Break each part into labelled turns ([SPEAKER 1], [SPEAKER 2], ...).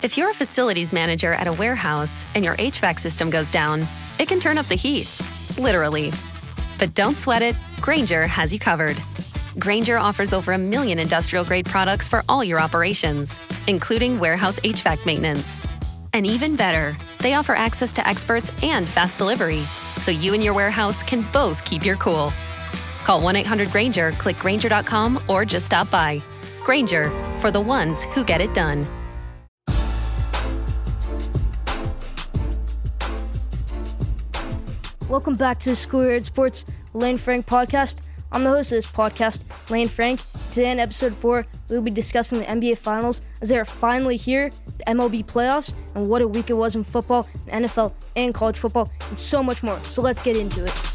[SPEAKER 1] If you're a facilities manager at a warehouse and your HVAC system goes down, it can turn up the heat, literally. But don't sweat it, Grainger has you covered. Grainger offers over 1 million industrial-grade products for all your operations, including warehouse HVAC maintenance. And even better, they offer access to experts and fast delivery, so you and your warehouse can both keep your cool. Call 1-800-GRAINGER, click Grainger.com, or just stop by. Grainger, for the ones who get it done.
[SPEAKER 2] Welcome back to the Schoolyard Sports Lane Frank podcast. I'm the host of this podcast, Lane Frank. Today in episode 4, we'll be discussing the NBA Finals as they are finally here, the MLB playoffs, and what a week it was in football, and NFL, and college football, and so much more. So let's get into it.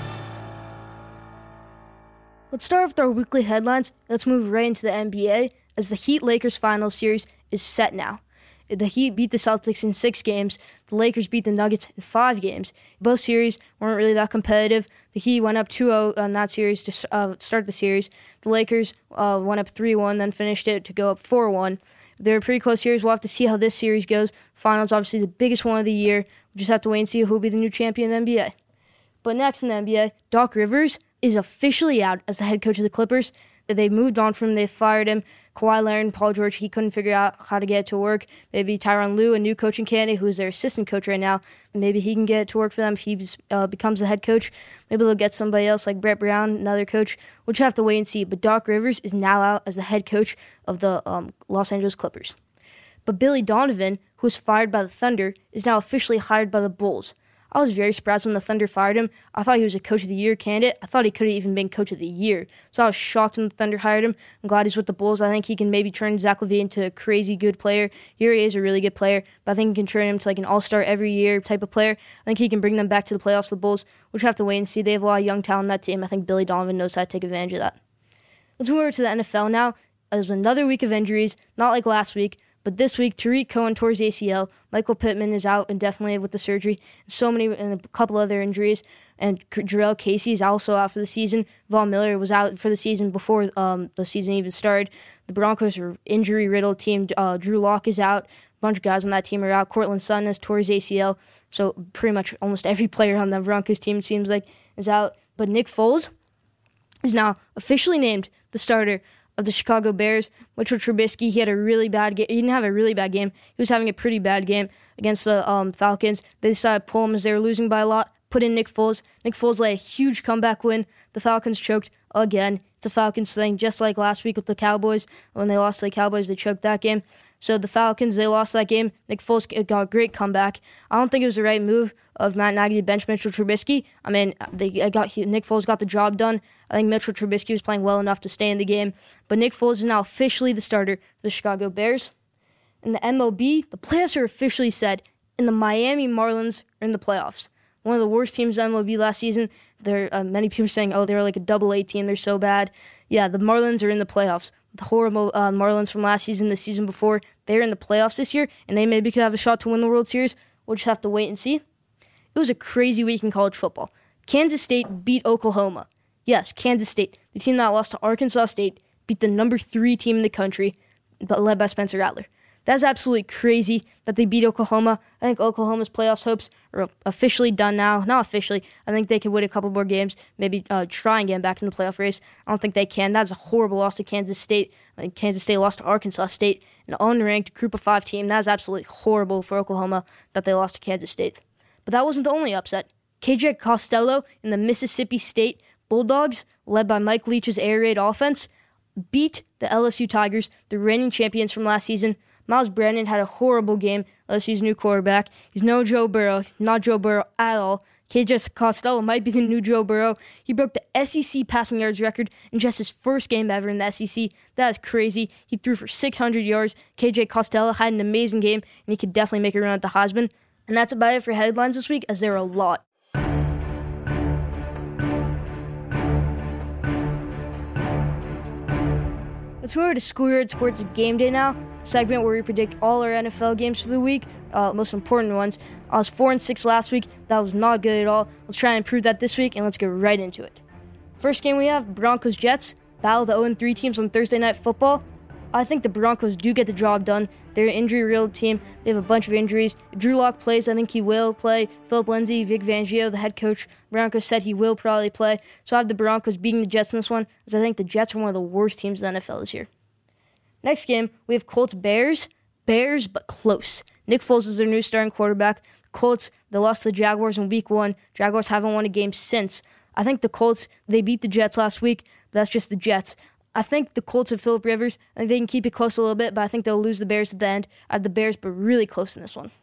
[SPEAKER 2] Let's start with our weekly headlines. Let's move right into the NBA as the Heat-Lakers Finals series is set now. The Heat beat the Celtics in 6 games. The Lakers beat the Nuggets in 5 games. Both series weren't really that competitive. The Heat went up 2-0 on that series to start the series. The Lakers went up 3-1, then finished it to go up 4-1. They're a pretty close series. We'll have to see how this series goes. Finals, obviously the biggest one of the year. We'll just have to wait and see who will be the new champion in the NBA. But next in the NBA, Doc Rivers is officially out as the head coach of the Clippers. They moved on from him. They fired him. Kawhi Leonard, Paul George, he couldn't figure out how to get it to work. Maybe Tyronn Lue, a new coaching candidate who is their assistant coach right now, maybe he can get it to work for them if he becomes the head coach. Maybe they'll get somebody else like Brett Brown, another coach. We'll just have to wait and see. But Doc Rivers is now out as the head coach of the Los Angeles Clippers. But Billy Donovan, who was fired by the Thunder, is now officially hired by the Bulls. I was very surprised when the Thunder fired him. I thought he was a Coach of the Year candidate. I thought he could have even been Coach of the Year. So I was shocked when the Thunder hired him. I'm glad he's with the Bulls. I think he can maybe turn Zach LaVine into a crazy good player. Here he is a really good player, but I think he can turn him to like an all-star every year type of player. I think he can bring them back to the playoffs, the Bulls. We'll just have to wait and see. They have a lot of young talent on that team. I think Billy Donovan knows how to take advantage of that. Let's move over to the NFL now. There's another week of injuries, not like last week. But this week, Tariq Cohen tore his ACL. Michael Pittman is out indefinitely with the surgery. And a couple other injuries. And Jarrell Casey is also out for the season. Von Miller was out for the season before the season even started. The Broncos are injury-riddled team. Drew Lock is out. A bunch of guys on that team are out. Cortland Sutton has tore his ACL. So pretty much almost every player on the Broncos team, it seems like, is out. But Nick Foles is now officially named the starter of the Chicago Bears. Mitchell Trubisky, he had a really bad game. He didn't have a really bad game. He was having a pretty bad game against the Falcons. They decided to pull him as they were losing by a lot. Put in Nick Foles. Nick Foles led a huge comeback win. The Falcons choked again. It's a Falcons thing, just like last week with the Cowboys. When they lost to the Cowboys, they choked that game. So the Falcons, they lost that game. Nick Foles got a great comeback. I don't think it was the right move of Matt Nagy to bench Mitchell Trubisky. I mean, Nick Foles got the job done. I think Mitchell Trubisky was playing well enough to stay in the game. But Nick Foles is now officially the starter for the Chicago Bears. In the MLB, the playoffs are officially set, and the Miami Marlins are in the playoffs. One of the worst teams in MLB last season. Many people are saying, they were like a double-A team. They're so bad. Yeah, the Marlins are in the playoffs. The horrible Marlins from last season, the season before, they're in the playoffs this year, and they maybe could have a shot to win the World Series. We'll just have to wait and see. It was a crazy week in college football. Kansas State beat Oklahoma. Yes, Kansas State, the team that lost to Arkansas State, beat the number 3 team in the country, but led by Spencer Rattler. That's absolutely crazy that they beat Oklahoma. I think Oklahoma's playoffs hopes are officially done now. Not officially. I think they could win a couple more games, maybe try and get back in the playoff race. I don't think they can. That's a horrible loss to Kansas State. I think Kansas State lost to Arkansas State, an unranked Group of 5 team. That's absolutely horrible for Oklahoma that they lost to Kansas State. But that wasn't the only upset. KJ Costello and the Mississippi State Bulldogs, led by Mike Leach's air raid offense, beat the LSU Tigers, the reigning champions from last season. Miles Brennan had a horrible game, LSU's new quarterback. He's no Joe Burrow. He's not Joe Burrow at all. KJ Costello might be the new Joe Burrow. He broke the SEC passing yards record in just his first game ever in the SEC. That is crazy. He threw for 600 yards. KJ Costello had an amazing game, and he could definitely make a run at the Heisman. And that's about it for headlines this week, as there are a lot. Let's move over to Schoolyard Sports Game Day now, a segment where we predict all our NFL games for the week, most important ones. I was 4-6 last week. That was not good at all. Let's try and improve that this week, and let's get right into it. First game we have, Broncos-Jets, battle of the 0-3 teams on Thursday Night Football. I think the Broncos do get the job done. They're an injury-riddled team. They have a bunch of injuries. If Drew Lock plays, I think he will play. Philip Lindsay, Vic Fangio, the head coach, Broncos said he will probably play. So I have the Broncos beating the Jets in this one, as I think the Jets are one of the worst teams in the NFL this year. Next game, we have Colts-Bears. Bears, but close. Nick Foles is their new starting quarterback. Colts, they lost to the Jaguars in Week 1. Jaguars haven't won a game since. I think the Colts, they beat the Jets last week, but that's just the Jets. I think the Colts with Phillip Rivers, I think they can keep it close a little bit, but I think they'll lose the Bears at the end. I have the Bears, but really close in this one.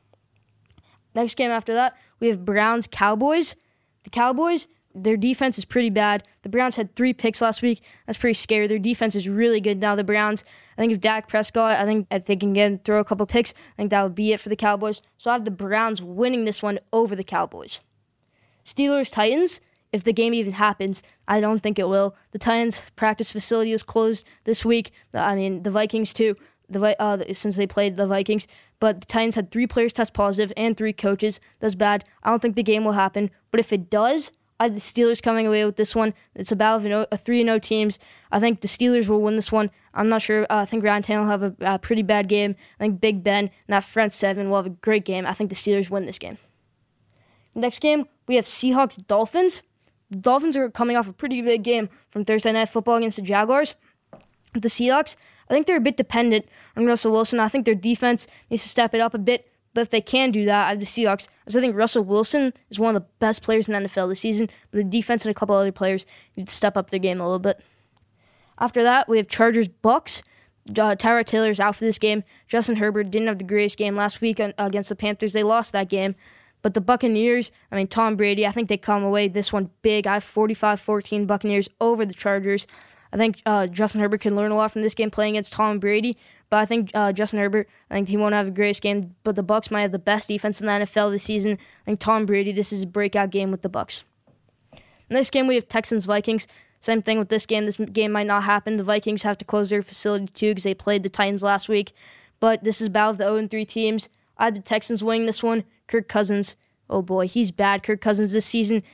[SPEAKER 2] Next game after that, we have Browns-Cowboys. The Cowboys, their defense is pretty bad. The Browns had 3 picks last week. That's pretty scary. Their defense is really good now. The Browns, I think if Dak Prescott, I think if they can throw a couple picks, I think that would be it for the Cowboys. So I have the Browns winning this one over the Cowboys. Steelers-Titans, if the game even happens, I don't think it will. The Titans' practice facility was closed this week. The Vikings too, since they played the Vikings. But the Titans had 3 players test positive and 3 coaches. That's bad. I don't think the game will happen. But if it does, I have the Steelers coming away with this one. It's a battle of 3-0 teams. I think the Steelers will win this one. I'm not sure. I think Ryan Tannehill will have a pretty bad game. I think Big Ben and that front 7 will have a great game. I think the Steelers win this game. Next game, we have Seahawks-Dolphins. The Dolphins are coming off a pretty big game from Thursday Night Football against the Jaguars. The Seahawks, I think they're a bit dependent on Russell Wilson. I think their defense needs to step it up a bit. But if they can do that, I have the Seahawks, as I think Russell Wilson is one of the best players in the NFL this season. But the defense and a couple other players need to step up their game a little bit. After that, we have Chargers-Bucks. Tyrod Taylor's out for this game. Justin Herbert didn't have the greatest game last week against the Panthers. They lost that game. But the Buccaneers, Tom Brady, I think they come away this one big. I have 45-14 Buccaneers over the Chargers. I think Justin Herbert can learn a lot from this game playing against Tom Brady. But I think Justin Herbert, I think he won't have the greatest game. But the Bucs might have the best defense in the NFL this season. I think Tom Brady, this is a breakout game with the Bucs. Next game, we have Texans-Vikings. Same thing with this game. This game might not happen. The Vikings have to close their facility too because they played the Titans last week. But this is battle of the 0-3 teams. I had the Texans winning this one. Kirk Cousins, oh boy, he's bad. Kirk Cousins this season,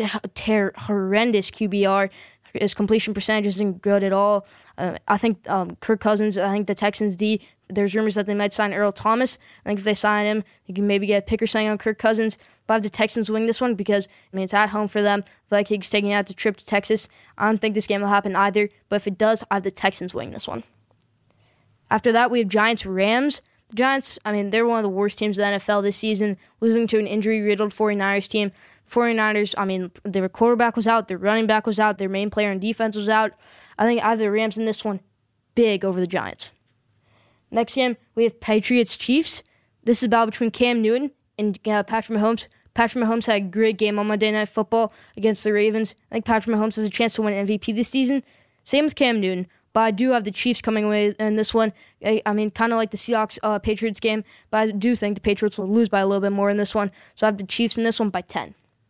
[SPEAKER 2] horrendous QBR. His completion percentage isn't good at all. I think Kirk Cousins, I think the Texans D, there's rumors that they might sign Earl Thomas. I think if they sign him, you can maybe get a pick or something on Kirk Cousins. But I have the Texans winning this one because, it's at home for them. Vikings taking out the trip to Texas. I don't think this game will happen either. But if it does, I have the Texans winning this one. After that, we have Giants-Rams. The Giants, they're one of the worst teams in the NFL this season, losing to an injury-riddled 49ers team. 49ers, their quarterback was out, their running back was out, their main player in defense was out. I think I have the Rams in this one big over the Giants. Next game, we have Patriots-Chiefs. This is a battle between Cam Newton and Patrick Mahomes. Patrick Mahomes had a great game on Monday Night Football against the Ravens. I think Patrick Mahomes has a chance to win MVP this season. Same with Cam Newton. But I do have the Chiefs coming away in this one. Kind of like the Seahawks-Patriots game. But I do think the Patriots will lose by a little bit more in this one. So I have the Chiefs in this one by 10.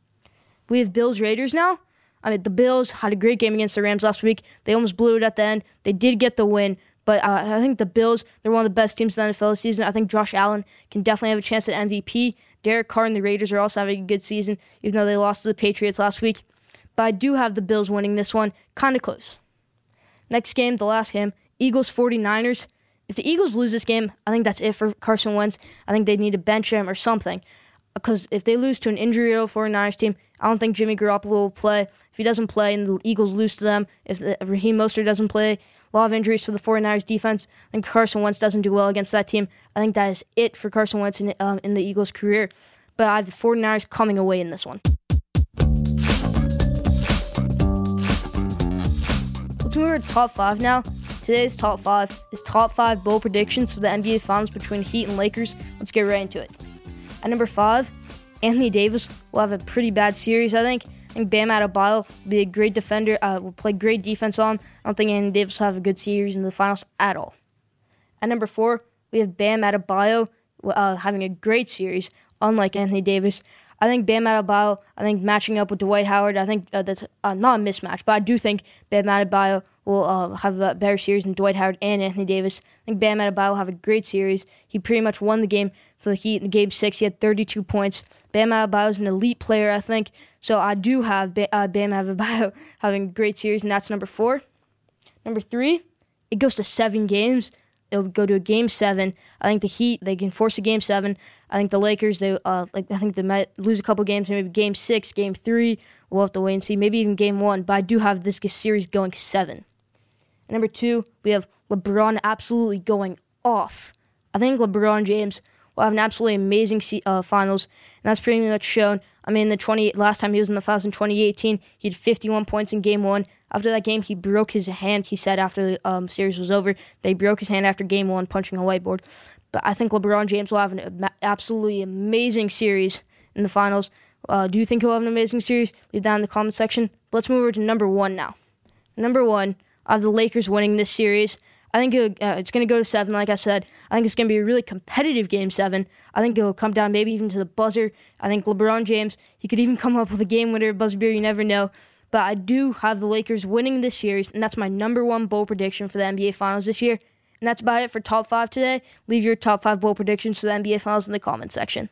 [SPEAKER 2] We have Bills-Raiders now. The Bills had a great game against the Rams last week. They almost blew it at the end. They did get the win. But I think the Bills, they're one of the best teams in the NFL this season. I think Josh Allen can definitely have a chance at MVP. Derek Carr and the Raiders are also having a good season, even though they lost to the Patriots last week. But I do have the Bills winning this one. Kind of close. Next game, the last game, Eagles-49ers. If the Eagles lose this game, I think that's it for Carson Wentz. I think they need to bench him or something. Because if they lose to an injury-riddled 49ers team, I don't think Jimmy Garoppolo will play. If he doesn't play and the Eagles lose to them, if Raheem Mostert doesn't play, a lot of injuries to the 49ers defense, I think Carson Wentz doesn't do well against that team. I think that is it for Carson Wentz in the Eagles' career. But I have the 49ers coming away in this one. Let's move over to top 5 now. Today's top 5 is top 5 bold predictions for the NBA Finals between Heat and Lakers. Let's get right into it. At number 5, Anthony Davis will have a pretty bad series, I think. I think Bam Adebayo will be a great defender, will play great defense on. I don't think Anthony Davis will have a good series in the finals at all. At number 4, we have Bam Adebayo having a great series, unlike Anthony Davis. I think Bam Adebayo, matching up with Dwight Howard, I think that's not a mismatch, but I do think Bam Adebayo will have a better series than Dwight Howard and Anthony Davis. I think Bam Adebayo will have a great series. He pretty much won the game for the Heat in Game 6. He had 32 points. Bam Adebayo is an elite player, I think. So I do have Bam Adebayo having a great series, and that's number 4. Number 3, it goes to 7 games. it'll go to a Game 7. I think the Heat, they can force a Game 7. I think the Lakers, I think they might lose a couple games, maybe Game 6, Game 3. We'll have to wait and see. Maybe even Game 1. But I do have this series going 7. And number 2, we have LeBron absolutely going off. I think LeBron James will have an absolutely amazing finals, and that's pretty much shown. I mean, last time he was in the finals in 2018, he had 51 points in Game 1. After that game, he broke his hand. He said after the series was over, they broke his hand after Game 1, punching a whiteboard. But I think LeBron James will have an absolutely amazing series in the finals. Do you think he'll have an amazing series? Leave that in the comment section. But let's move over to number 1 now. Number 1, I have the Lakers winning this series. I think it's going to go to 7, like I said. I think it's going to be a really competitive Game 7. I think it'll come down maybe even to the buzzer. I think LeBron James, he could even come up with a game winner, buzzer beater, you never know. But I do have the Lakers winning this series, and that's my number 1 bold prediction for the NBA Finals this year. And that's about it for Top 5 today. Leave your Top 5 bold predictions for the NBA Finals in the comment section.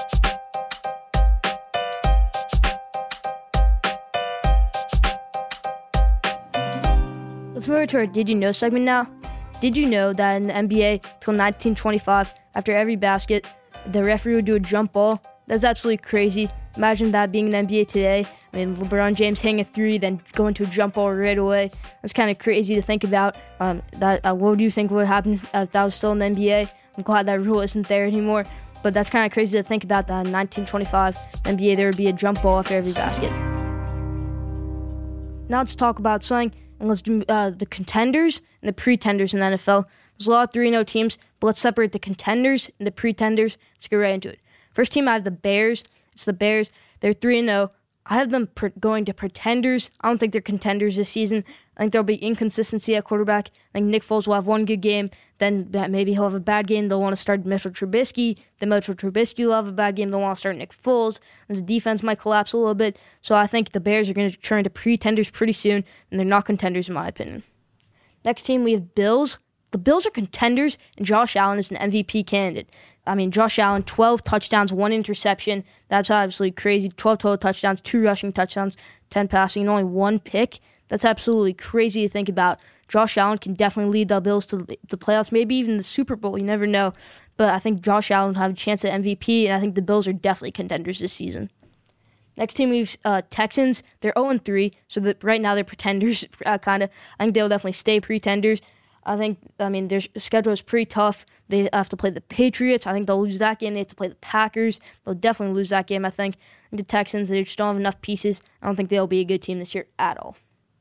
[SPEAKER 2] Let's move over to our Did You Know segment now. Did you know that in the NBA till 1925, after every basket, the referee would do a jump ball? That's absolutely crazy. Imagine that being in the NBA today. I mean, LeBron James hitting a 3, then going to a jump ball right away. That's kind of crazy to think about. What do you think would happen if that was still in the NBA? I'm glad that rule isn't there anymore. But that's kind of crazy to think about that in 1925 NBA there would be a jump ball after every basket. Now let's talk about something. And let's do the contenders and the pretenders in the NFL. There's a lot of 3-0 teams, but let's separate the contenders and the pretenders. Let's get right into it. First team, I have the Bears. It's the Bears. They're 3-0. I have them going to pretenders. I don't think they're contenders this season. I think there'll be inconsistency at quarterback. I think Nick Foles will have one good game. Then maybe he'll have a bad game. They'll want to start Mitchell Trubisky. Then Mitchell Trubisky will have a bad game. They'll want to start Nick Foles. And the defense might collapse a little bit. So I think the Bears are going to turn into pretenders pretty soon. And they're not contenders in my opinion. Next team, we have Bills. The Bills are contenders, and Josh Allen is an MVP candidate. I mean, Josh Allen, 12 touchdowns, 1 interception. That's absolutely crazy. 12 total touchdowns, 2 rushing touchdowns, 10 passing, and only 1 pick. That's absolutely crazy to think about. Josh Allen can definitely lead the Bills to the playoffs, maybe even the Super Bowl. You never know. But I think Josh Allen will have a chance at MVP, and I think the Bills are definitely contenders this season. Next team, we have Texans. They're 0-3, so right now they're pretenders, kind of. I think they'll definitely stay pretenders. Their schedule is pretty tough. They have to play the Patriots. I think they'll lose that game. They have to play the Packers. They'll definitely lose that game, I think. And the Texans, they just don't have enough pieces. I don't think they'll be a good team this year at all.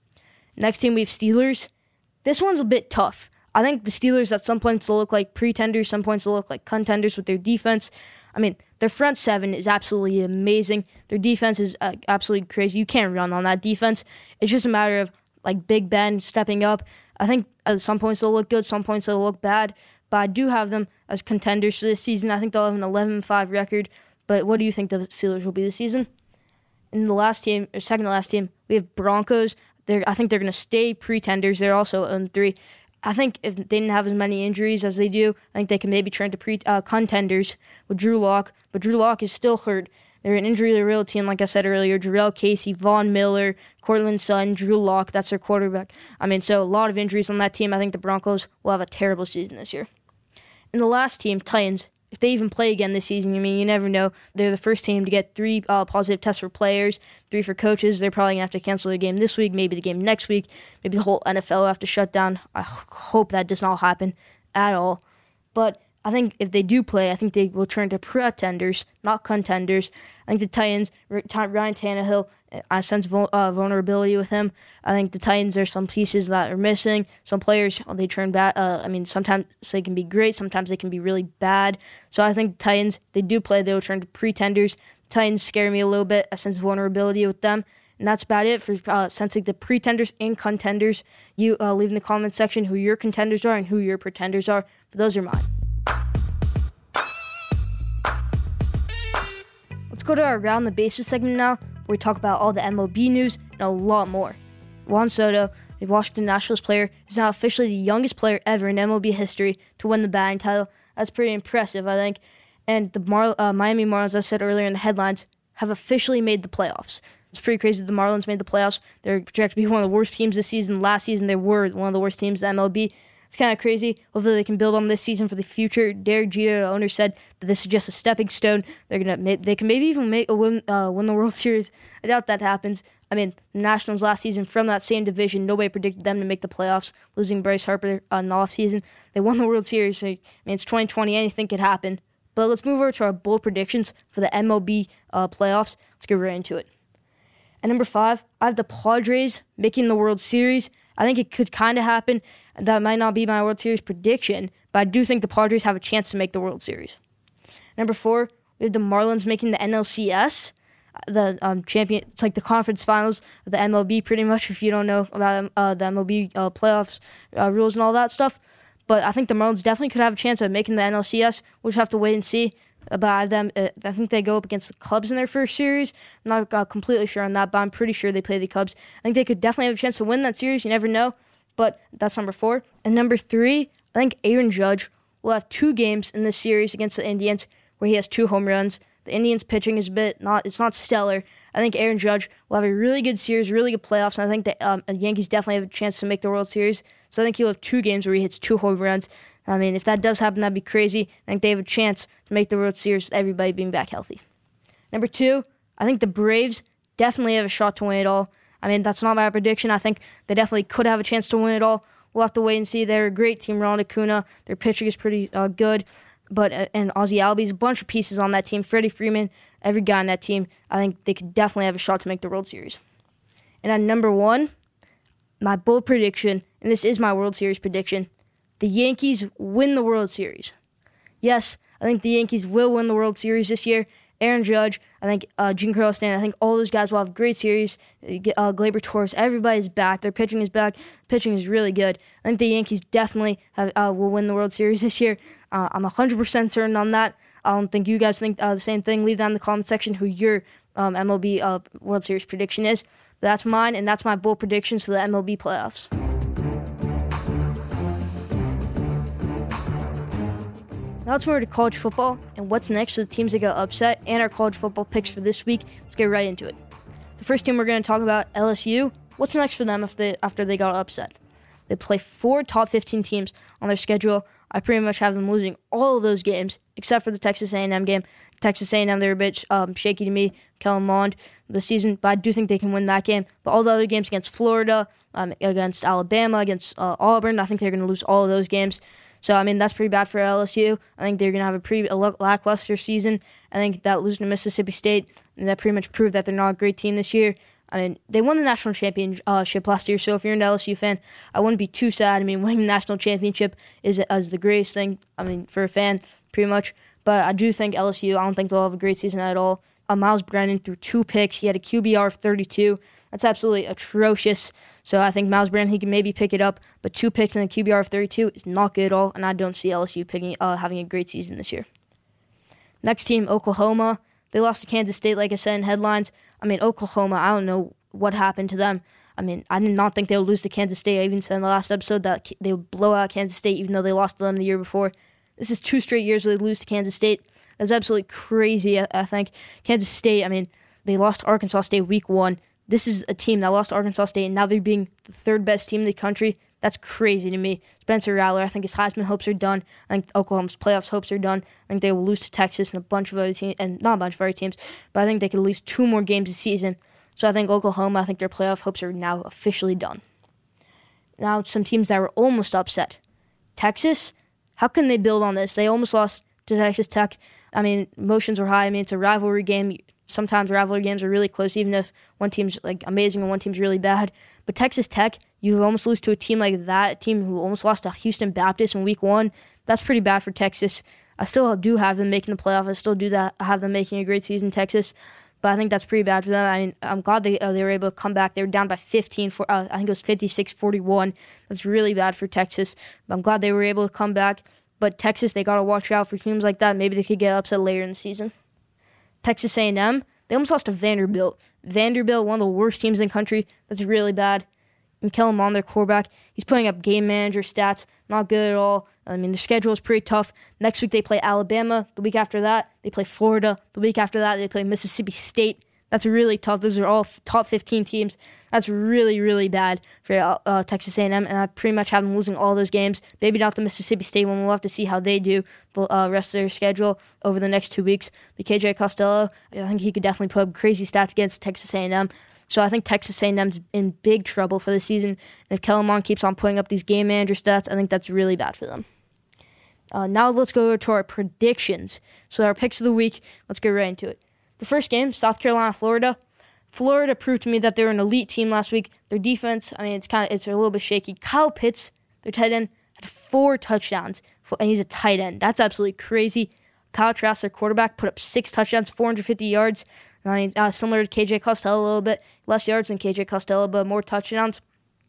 [SPEAKER 2] Next team, we have Steelers. This one's a bit tough. I think the Steelers, at some points, they'll look like pretenders. Some points, they'll look like contenders with their defense. I mean, their front seven is absolutely amazing. Their defense is absolutely crazy. You can't run on that defense. It's just a matter of, like, Big Ben stepping up. I think at some points they'll look good, some points they'll look bad. But I do have them as contenders for this season. I think they'll have an 11-5 record. But what do you think the Steelers will be this season? And the last team, or second to last team, we have Broncos. I think they're going to stay pretenders. They're also 0-3. I think if they didn't have as many injuries as they do, I think they can maybe turn to contenders with Drew Lock. But Drew Lock is still hurt. They're an injury-to-real team, like I said earlier. Jarrell Casey, Von Miller, Cortland Sutton, Drew Lock. That's their quarterback. So a lot of injuries on that team. I think the Broncos will have a terrible season this year. And the last team, Titans, if they even play again this season, you never know. They're the first team to get 3 positive tests for players, 3 for coaches. They're probably going to have to cancel the game this week, maybe the game next week. Maybe the whole NFL will have to shut down. I hope that does not happen at all. But I think if they do play, I think they will turn to pretenders, not contenders. I think the Titans, Ryan Tannehill, I sense vulnerability with him. I think the Titans, there's some pieces that are missing. Some players, they turn bad. Sometimes they can be great. Sometimes they can be really bad. So I think the Titans, they do play. They will turn to pretenders. The Titans scare me a little bit. I sense vulnerability with them. And that's about it for sensing the pretenders and contenders. You leave in the comments section who your contenders are and who your pretenders are. But those are mine. Let's go to our Around the Bases segment now, where we talk about all the MLB news and a lot more. Juan Soto, a Washington Nationals player, is now officially the youngest player ever in MLB history to win the batting title. That's pretty impressive, I think. And the Miami Marlins, as I said earlier in the headlines, have officially made the playoffs. It's pretty crazy that the Marlins made the playoffs. They're projected to be one of the worst teams this season. Last season, they were one of the worst teams in MLB. It's kind of crazy. Hopefully they can build on this season for the future. Derek Jeter, the owner, said that this is just a stepping stone. They can maybe even win the World Series. I doubt that happens. I mean, the Nationals last season from that same division, nobody predicted them to make the playoffs, losing Bryce Harper in the offseason. They won the World Series. So, I mean, it's 2020. Anything could happen. But let's move over to our bold predictions for the MLB playoffs. Let's get right into it. At number 5, I have the Padres making the World Series. I think it could kind of happen. That might not be my World Series prediction, but I do think the Padres have a chance to make the World Series. Number 4, we have the Marlins making the NLCS. The champion, it's like the conference finals of the MLB, pretty much. If you don't know about the MLB playoffs rules and all that stuff, but I think the Marlins definitely could have a chance of making the NLCS. We'll just have to wait and see. But I think they go up against the Cubs in their first series. I'm not completely sure on that, but I'm pretty sure they play the Cubs. I think they could definitely have a chance to win that series. You never know, but that's number 4. And number 3, I think Aaron Judge will have 2 games in this series against the Indians where he has 2 home runs. The Indians' pitching is it's not stellar. I think Aaron Judge will have a really good series, really good playoffs, and I think the Yankees definitely have a chance to make the World Series. So I think he'll have 2 games where he hits 2 home runs. I mean, if that does happen, that'd be crazy. I think they have a chance to make the World Series with everybody being back healthy. Number 2, I think the Braves definitely have a shot to win it all. I mean, that's not my prediction. I think they definitely could have a chance to win it all. We'll have to wait and see. They're a great team. Ronald Acuna, their pitching is pretty good. But and Ozzie Albies, a bunch of pieces on that team. Freddie Freeman, every guy on that team. I think they could definitely have a shot to make the World Series. And at number 1, my bold prediction, and this is my World Series prediction, the Yankees win the World Series. Yes, I think the Yankees will win the World Series this year. Aaron Judge, I think Giancarlo Stanton, I think all those guys will have great series. Gleyber Torres, everybody's back. Their pitching is back. Pitching is really good. I think the Yankees definitely will win the World Series this year. I'm 100% certain on that. I don't think you guys think the same thing. Leave that in the comment section who your MLB World Series prediction is. But that's mine, and that's my bold predictions for the MLB playoffs. Now let's move over to college football and what's next for the teams that got upset and our college football picks for this week. Let's get right into it. The first team we're going to talk about, LSU. What's next for them after they got upset? They play 4 top 15 teams on their schedule. I pretty much have them losing all of those games except for the Texas A&M game. Texas A&M, they're a bit shaky to me, Kellen Mond, this season, but I do think they can win that game. But all the other games against Florida, against Alabama, against Auburn, I think they're going to lose all of those games. So, I mean, that's pretty bad for LSU. I think they're going to have a pretty lackluster season. I think that losing to Mississippi State, that pretty much proved that they're not a great team this year. I mean, they won the national championship last year, so if you're an LSU fan, I wouldn't be too sad. I mean, winning the national championship is the greatest thing, I mean, for a fan, pretty much. But I do think LSU, I don't think they'll have a great season at all. Miles Brennan threw 2 picks. He had a QBR of 32. That's absolutely atrocious. So I think Miles Brennan, he can maybe pick it up, but 2 picks and a QBR of 32 is not good at all, and I don't see LSU having a great season this year. Next team, Oklahoma. They lost to Kansas State, like I said in headlines. I mean, Oklahoma, I don't know what happened to them. I mean, I did not think they would lose to Kansas State. I even said in the last episode that they would blow out Kansas State, even though they lost to them the year before. This is 2 straight years where they lose to Kansas State. That's absolutely crazy, I think. Kansas State, I mean, they lost to Arkansas State week 1. This is a team that lost to Arkansas State, and now they're being the 3rd best team in the country. That's crazy to me. Spencer Rattler, I think his Heisman hopes are done. I think Oklahoma's playoffs hopes are done. I think they will lose to Texas and a bunch of other teams, and not a bunch of other teams, but I think they could lose 2 more games this season. So I think Oklahoma, I think their playoff hopes are now officially done. Now, some teams that were almost upset. Texas, how can they build on this? They almost lost to Texas Tech. I mean, emotions were high. I mean, it's a rivalry game. Sometimes rivalry games are really close, even if one team's like amazing and one team's really bad. But Texas Tech, you almost lose to a team like that, a team who almost lost to Houston Baptist in week 1. That's pretty bad for Texas. I still do have them making the playoff. I still do that. I have them making a great season, Texas. But I think that's pretty bad for them. I mean, I'm glad they were able to come back. They were down by 15. I think it was 56-41. That's really bad for Texas. But I'm glad they were able to come back. But Texas, they got to watch out for teams like that. Maybe they could get upset later in the season. Texas A&M, they almost lost to Vanderbilt. Vanderbilt, one of the worst teams in the country. That's really bad. And Kellen Mond, their quarterback, he's putting up game manager stats. Not good at all. I mean, their schedule is pretty tough. Next week, they play Alabama. The week after that, they play Florida. The week after that, they play Mississippi State. That's really tough. Those are all top 15 teams. That's really, really bad for Texas A&M, and I pretty much have them losing all those games. Maybe not the Mississippi State one. We'll have to see how they do the rest of their schedule over the next 2 weeks. But KJ Costello, I think he could definitely put up crazy stats against Texas A&M. So I think Texas A&M's in big trouble for the season. And if Kellen Mond keeps on putting up these game manager stats, I think that's really bad for them. Now let's go to our predictions. So our picks of the week, let's get right into it. The first game, South Carolina, Florida. Florida proved to me that they're an elite team last week. Their defense, it's a little bit shaky. Kyle Pitts, their tight end, had 4 touchdowns, and he's a tight end. That's absolutely crazy. Kyle Trask, their quarterback, put up 6 touchdowns, 450 yards. Similar to KJ Costello a little bit. Less yards than KJ Costello, but more touchdowns.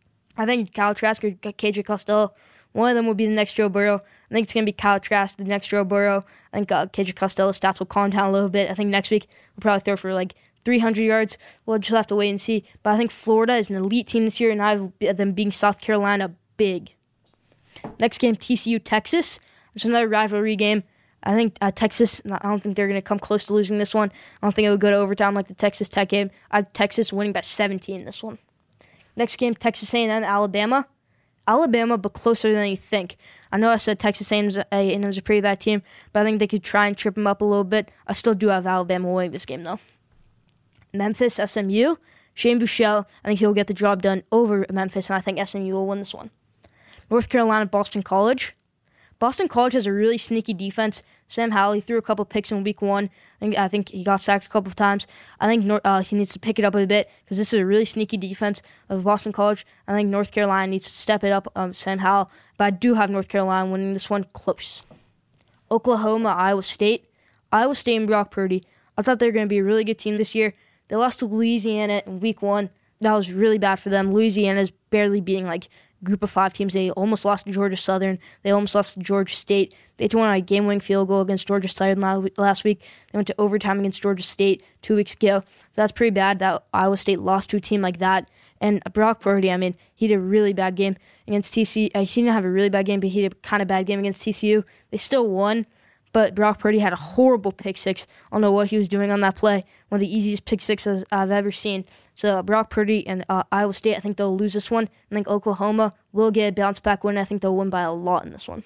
[SPEAKER 2] I think Kyle Trask or KJ Costello, one of them will be the next Joe Burrow. I think it's going to be Kyle Trask, the next Joe Burrow. I think KJ Costello's stats will calm down a little bit. I think next week we'll probably throw for 300 yards. We'll just have to wait and see. But I think Florida is an elite team this year, and I have them being South Carolina big. Next game, TCU, Texas. It's another rivalry game. I think Texas, I don't think they're going to come close to losing this one. I don't think it will go to overtime like the Texas Tech game. I have Texas winning by 17 this one. Next game, Texas A&M, Alabama. Alabama, but closer than you think. I know I said Texas A&M's a pretty bad team, but I think they could try and trip them up a little bit. I still do have Alabama winning this game, though. Memphis, SMU. Shane Buechele, I think he'll get the job done over Memphis, and I think SMU will win this one. North Carolina, Boston College. Boston College has a really sneaky defense. Sam Howell threw a couple picks in week 1. I think he got sacked a couple of times. I think he needs to pick it up a bit because this is a really sneaky defense of Boston College. I think North Carolina needs to step it up, Sam Howell. But I do have North Carolina winning this one close. Oklahoma, Iowa State. Iowa State and Brock Purdy. I thought they were going to be a really good team this year. They lost to Louisiana in week 1. That was really bad for them. Louisiana's barely being group of 5 teams. They almost lost to Georgia Southern. They almost lost to Georgia State. They won a game-winning field goal against Georgia Southern last week. They went to overtime against Georgia State 2 weeks ago. So that's pretty bad that Iowa State lost to a team like that. And Brock Purdy, he did a really bad game against TCU. He didn't have a really bad game, but he did a kind of bad game against TCU. They still won, but Brock Purdy had a horrible pick 6. I don't know what he was doing on that play. One of the easiest pick 6s I've ever seen. So Brock Purdy and Iowa State, I think they'll lose this one. I think Oklahoma will get a bounce-back win. I think they'll win by a lot in this one.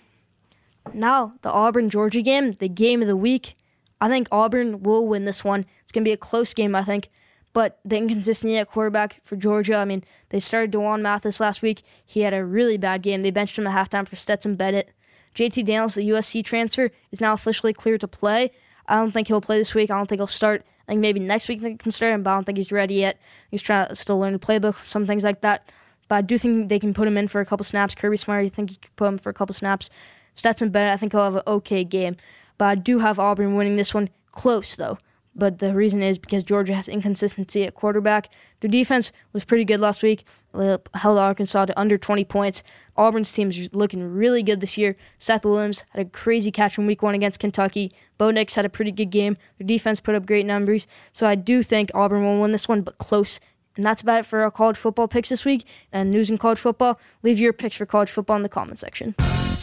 [SPEAKER 2] Now, the Auburn-Georgia game, the game of the week. I think Auburn will win this one. It's going to be a close game, I think. But the inconsistency at quarterback for Georgia, they started DeJuan Mathis last week. He had a really bad game. They benched him at halftime for Stetson Bennett. JT Daniels, the USC transfer, is now officially cleared to play. I don't think he'll play this week. I don't think he'll start. I think maybe next week they can start him, but I don't think he's ready yet. He's trying to still learn the playbook, some things like that. But I do think they can put him in for a couple snaps. Kirby Smart, I think he could put him for a couple snaps. Stetson Bennett, I think he'll have an okay game. But I do have Auburn winning this one close, though. But the reason is because Georgia has inconsistency at quarterback. Their defense was pretty good last week. They held Arkansas to under 20 points. Auburn's team is looking really good this year. Seth Williams had a crazy catch in week 1 against Kentucky. Bo Nix had a pretty good game. Their defense put up great numbers. So I do think Auburn will win this one, but close. And that's about it for our college football picks this week and news in college football. Leave your picks for college football in the comment section.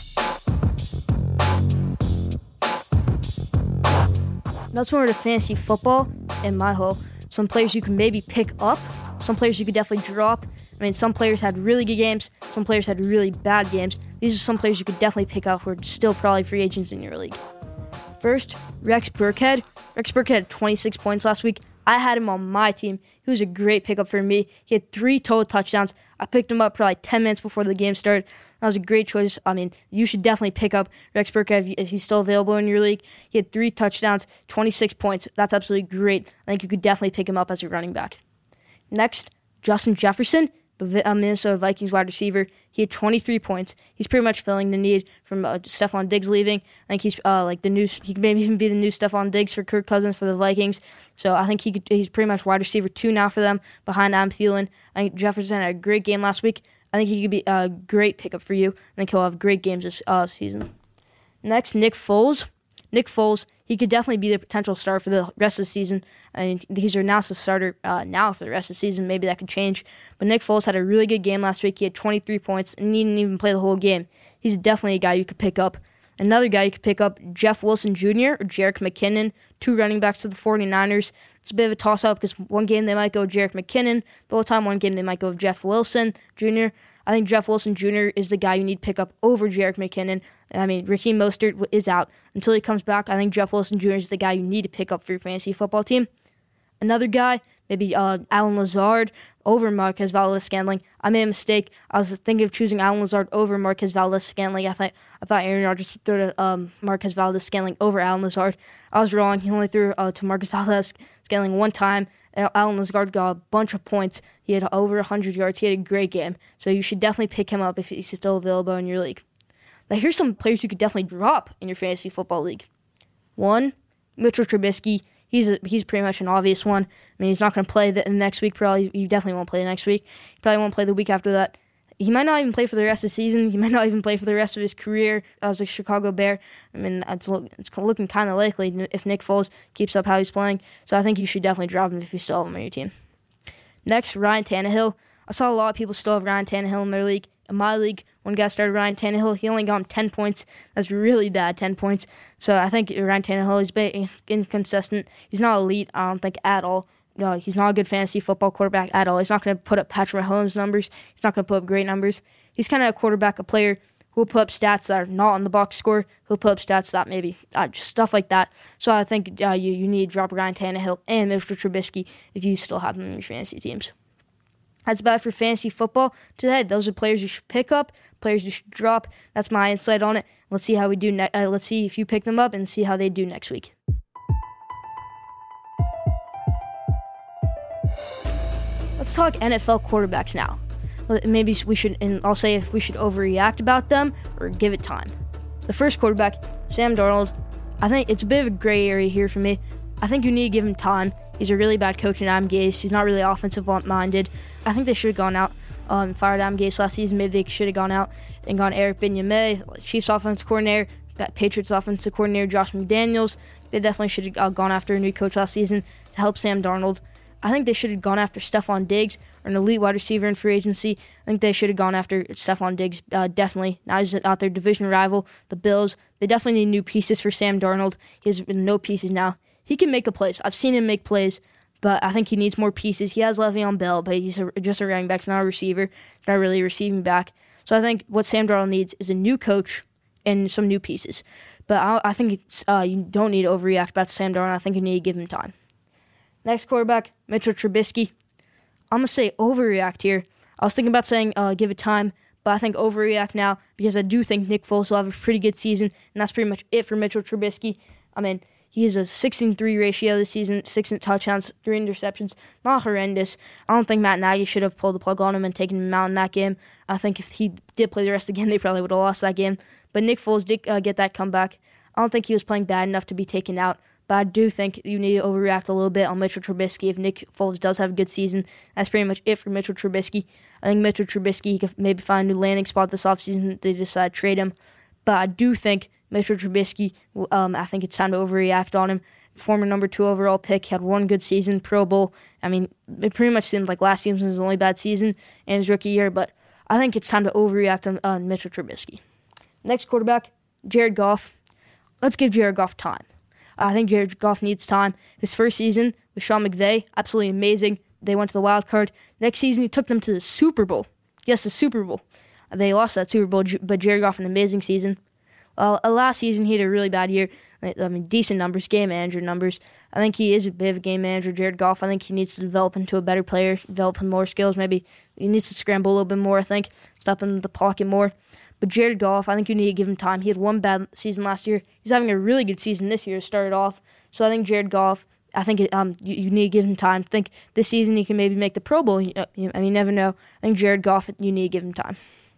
[SPEAKER 2] Let's move over to fantasy football in my hole. Some players you can maybe pick up. Some players you could definitely drop. Some players had really good games. Some players had really bad games. These are some players you could definitely pick up who are still probably free agents in your league. First, Rex Burkhead. Rex Burkhead had 26 points last week. I had him on my team. He was a great pickup for me. He had 3 total touchdowns. I picked him up probably 10 minutes before the game started. That was a great choice. You should definitely pick up Rex Burkhead if he's still available in your league. He had 3 touchdowns, 26 points. That's absolutely great. I think you could definitely pick him up as your running back. Next, Justin Jefferson, the Minnesota Vikings wide receiver. He had 23 points. He's pretty much filling the need from Stephon Diggs leaving. I think he's he could maybe even be the new Stephon Diggs for Kirk Cousins for the Vikings. So I think he's pretty much wide receiver 2 now for them behind Adam Thielen. I think Jefferson had a great game last week. I think he could be a great pickup for you. I think he'll have great games this season. Next, Nick Foles. Nick Foles, he could definitely be the potential starter for the rest of the season. He's announced the starter now for the rest of the season. Maybe that could change. But Nick Foles had a really good game last week. He had 23 points, and he didn't even play the whole game. He's definitely a guy you could pick up. Another guy you could pick up, Jeff Wilson Jr. or Jerick McKinnon, two running backs to the 49ers. It's a bit of a toss-up because one game they might go Jerick McKinnon the whole time. One game they might go Jeff Wilson Jr. I think Jeff Wilson Jr. is the guy you need to pick up over Jerick McKinnon. I mean, Raheem Mostert is out. Until he comes back, I think Jeff Wilson Jr. is the guy you need to pick up for your fantasy football team. Another guy, maybe Allen Lazard over Marquez Valdes-Scantling. I made a mistake. I was thinking of choosing Allen Lazard over Marquez Valdes-Scantling. I thought Aaron Rodgers would throw to Marquez Valdes-Scantling over Allen Lazard. I was wrong. He only threw to Marquez Valdes-Scantling one time. Allen Lazard got a bunch of points. He had over 100 yards. He had a great game. So you should definitely pick him up if he's still available in your league. Now here's some players you could definitely drop in your fantasy football league. One, Mitchell Trubisky. He's pretty much an obvious one. I mean, he's not going to play the next week. Probably, he definitely won't play the next week. He probably won't play the week after that. He might not even play for the rest of the season. He might not even play for the rest of his career as a Chicago Bear. I mean, it's looking kind of likely if Nick Foles keeps up how he's playing. So I think you should definitely drop him if you still have him on your team. Next, Ryan Tannehill. I saw a lot of people still have Ryan Tannehill in their league. In my league, one guy started Ryan Tannehill. He only got him 10 points. That's really bad, 10 points. So I think Ryan Tannehill is a bit inconsistent. He's not elite, I don't think, at all. No, he's not a good fantasy football quarterback at all. He's not going to put up Patrick Mahomes numbers. He's not going to put up great numbers. He's kind of a player who will put up stats that are not on the box score. He'll put up stats that maybe, just stuff like that. So I think you need to drop Ryan Tannehill and Mitchell Trubisky if you still have them in your fantasy teams. That's about it for fantasy football today. Those are players you should pick up, players you should drop. That's my insight on it. Let's see how we do. Let's see if you pick them up and see how they do next week. Let's talk NFL quarterbacks now. Maybe we should, and I'll say if we should overreact about them or give it time. The first quarterback, Sam Darnold. I think it's a bit of a gray area here for me. I think you need to give him time. He's a really bad coach in Adam Gase. He's not really offensive-minded. I think they should have gone out and fired Adam Gase last season. Maybe they should have gone out and gone Eric Bieniemy, Chiefs offensive coordinator, Patriots offensive coordinator Josh McDaniels. They definitely should have gone after a new coach last season to help Sam Darnold. I think they should have gone after Stephon Diggs, or an elite wide receiver in free agency. I think they should have gone after Stephon Diggs, definitely. Now he's out their division rival, the Bills. They definitely need new pieces for Sam Darnold. He has no pieces now. He can make the plays. I've seen him make plays, but I think he needs more pieces. He has Le'Veon Bell, but he's just a running back. He's not a receiver. He's not really a receiving back. So I think what Sam Darnold needs is a new coach and some new pieces. But I think you don't need to overreact about Sam Darnold. I think you need to give him time. Next quarterback, Mitchell Trubisky. I'm going to say overreact here. I was thinking about saying give it time, but I think overreact now because I do think Nick Foles will have a pretty good season, and that's pretty much it for Mitchell Trubisky. I mean, he has a 6-3 ratio this season, 6 touchdowns, 3 interceptions. Not horrendous. I don't think Matt Nagy should have pulled the plug on him and taken him out in that game. I think if he did play the rest of the game, they probably would have lost that game. But Nick Foles did get that comeback. I don't think he was playing bad enough to be taken out. But I do think you need to overreact a little bit on Mitchell Trubisky. If Nick Foles does have a good season, that's pretty much it for Mitchell Trubisky. I think Mitchell Trubisky could maybe find a new landing spot this offseason if they decide to trade him. But I do think Mitchell Trubisky, I think it's time to overreact on him. Former number 2 overall pick, he had one good season, Pro Bowl. I mean, it pretty much seems like last season was his only bad season in his rookie year, but I think it's time to overreact on Mitchell Trubisky. Next quarterback, Jared Goff. Let's give Jared Goff time. I think Jared Goff needs time. His first season with Sean McVay, absolutely amazing. They went to the wild card. Next season, he took them to the Super Bowl. Yes, the Super Bowl. They lost that Super Bowl, but Jared Goff, an amazing season. Last season, he had a really bad year. I mean, decent numbers, game manager numbers. I think he is a bit of a game manager, Jared Goff. I think he needs to develop into a better player, develop more skills. Maybe he needs to scramble a little bit more, I think, step in the pocket more. But Jared Goff, I think you need to give him time. He had one bad season last year. He's having a really good season this year to start it off. So I think Jared Goff, I think you need to give him time. I think this season he can maybe make the Pro Bowl. I mean, you never know. I think Jared Goff, you need to give him time.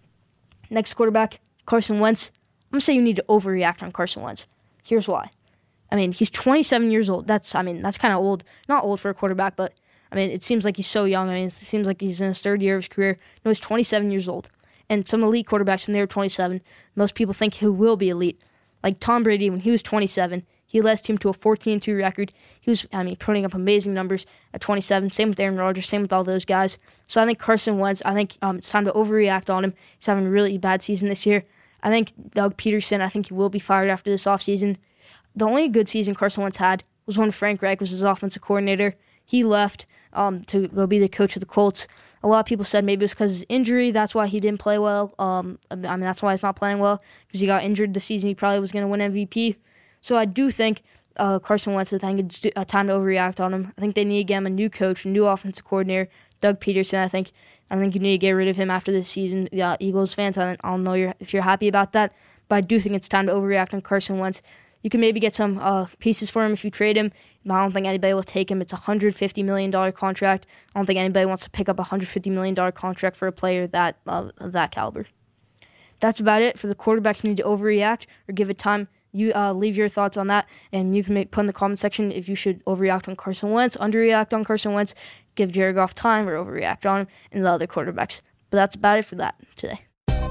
[SPEAKER 2] Next quarterback, Carson Wentz. I'm going to say you need to overreact on Carson Wentz. Here's why. I mean, he's 27 years old. That's kind of old. Not old for a quarterback, but, I mean, it seems like he's so young. I mean, it seems like he's in his third year of his career. No, he's 27 years old. And some elite quarterbacks when they were 27, most people think he will be elite. Like Tom Brady, when he was 27, he led his team to a 14-2 record. He was, putting up amazing numbers at 27. Same with Aaron Rodgers, same with all those guys. So I think Carson Wentz, it's time to overreact on him. He's having a really bad season this year. I think Doug Peterson, I think he will be fired after this offseason. The only good season Carson Wentz had was when Frank Reich was his offensive coordinator. He left to go be the coach of the Colts. A lot of people said maybe it was because of his injury. That's why he didn't play well. That's why he's not playing well, because he got injured this season. He probably was going to win MVP. So I do think Carson Wentz, I think it's time to overreact on him. I think they need to get him a new coach, a new offensive coordinator, Doug Peterson. I think you need to get rid of him after this season. Eagles fans, I don't know if you're happy about that, but I do think it's time to overreact on Carson Wentz. You can maybe get some pieces for him if you trade him, but I don't think anybody will take him. It's a $150 million contract. I don't think anybody wants to pick up a $150 million contract for a player of that caliber. That's about it for the quarterbacks who need to overreact or give it time. You leave your thoughts on that, and you can put in the comment section if you should overreact on Carson Wentz, underreact on Carson Wentz, give Jared Goff time, or overreact on him and the other quarterbacks. But that's about it for that today.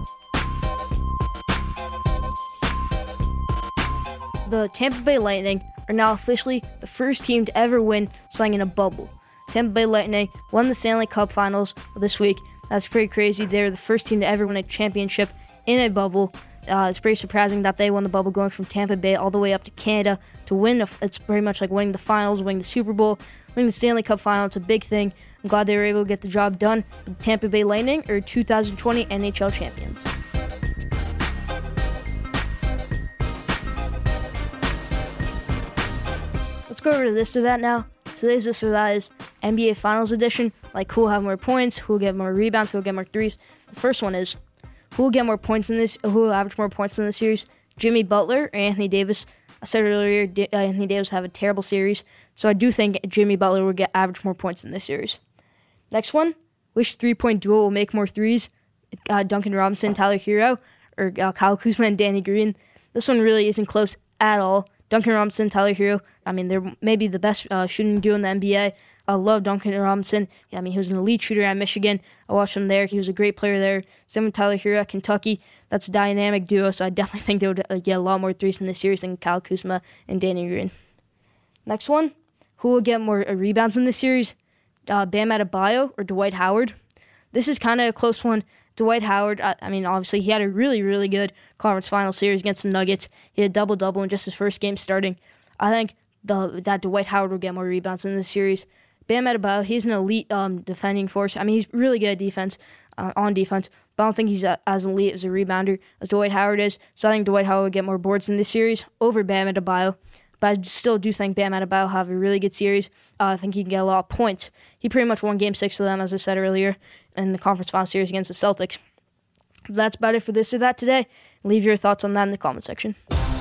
[SPEAKER 2] The Tampa Bay Lightning are now officially the first team to ever win playing in a bubble. Tampa Bay Lightning won the Stanley Cup Finals this week. That's pretty crazy. They're the first team to ever win a championship in a bubble. It's pretty surprising that they won the bubble, going from Tampa Bay all the way up to Canada to win. It's pretty much like winning the finals, winning the Super Bowl, winning the Stanley Cup Final. It's a big thing. I'm glad they were able to get the job done. The Tampa Bay Lightning are 2020 NHL champions. Let's go over to this or that now. Today's this or that is NBA Finals edition. Like, who will have more points, who will get more rebounds, who will get more threes. The first one is, who will get more points in this? Who will average more points in this series? Jimmy Butler or Anthony Davis? I said earlier, Anthony Davis have a terrible series, so I do think Jimmy Butler will average more points in this series. Next one, which three-point duo will make more threes? Duncan Robinson, Tyler Hero, or Kyle Kuzma and Danny Green? This one really isn't close at all. Duncan Robinson, Tyler Hero, they're maybe the best shooting duo in the NBA. I love Duncan Robinson. He was an elite shooter at Michigan. I watched him there. He was a great player there. Same with Tyler Hero at Kentucky. That's a dynamic duo, so I definitely think they would get a lot more threes in this series than Kyle Kuzma and Danny Green. Next one, who will get more rebounds in this series? Bam Adebayo or Dwight Howard? This is kind of a close one. Dwight Howard, obviously he had a really, really good conference final series against the Nuggets. He had a double-double in just his first game starting. I think that Dwight Howard will get more rebounds in this series. Bam Adebayo, he's an elite defending force. He's really good at on defense, but I don't think he's as elite as a rebounder as Dwight Howard is. So I think Dwight Howard will get more boards in this series over Bam Adebayo. But I still do think Bam Adebayo will have a really good series. I think he can get a lot of points. He pretty much won Game 6 for them, as I said earlier, in the conference final series against the Celtics. That's about it for this or that today. Leave your thoughts on that in the comment section.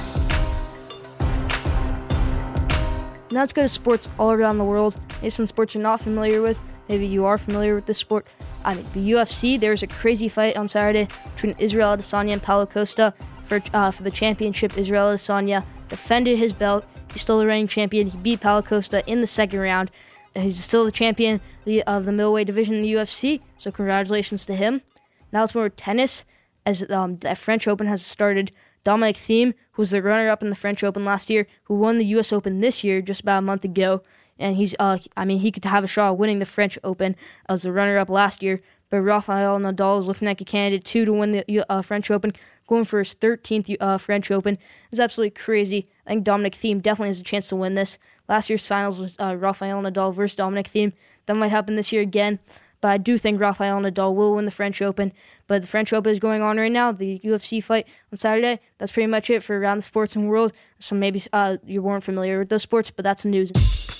[SPEAKER 2] Now let's go to sports all around the world. Maybe some sports you're not familiar with. Maybe you are familiar with this sport. The UFC, there was a crazy fight on Saturday between Israel Adesanya and Paulo Costa for the championship. Israel Adesanya defended his belt. He's still the reigning champion. He beat Paulo Costa in the second round. He's still the champion of the middleweight division in the UFC, so congratulations to him. Now let's move to tennis, as the French Open has started. Dominic Thiem, who was the runner-up in the French Open last year, who won the U.S. Open this year, just about a month ago, and he could have a shot at winning the French Open as the runner-up last year. But Rafael Nadal is looking like a candidate too to win the French Open, going for his 13th French Open. It's absolutely crazy. I think Dominic Thiem definitely has a chance to win this. Last year's finals was Rafael Nadal versus Dominic Thiem. That might happen this year again. But I do think Rafael Nadal will win the French Open. But the French Open is going on right now, the UFC fight on Saturday. That's pretty much it for Around the Sports and World. So maybe you weren't familiar with those sports, but that's the news.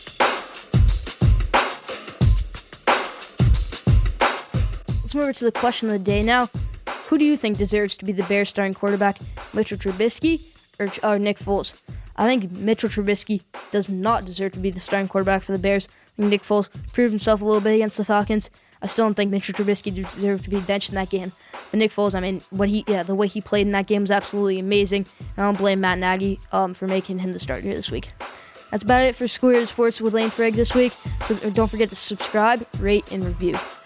[SPEAKER 2] Let's move over to the question of the day now. Who do you think deserves to be the Bears starting quarterback, Mitchell Trubisky or Nick Foles? I think Mitchell Trubisky does not deserve to be the starting quarterback for the Bears. I think Nick Foles proved himself a little bit against the Falcons. I still don't think Mitchell Trubisky deserved to be benched in that game. But Nick Foles, the way he played in that game was absolutely amazing. I don't blame Matt Nagy for making him the starter this week. That's about it for School Year Sports with Lane Ferg this week. So don't forget to subscribe, rate, and review.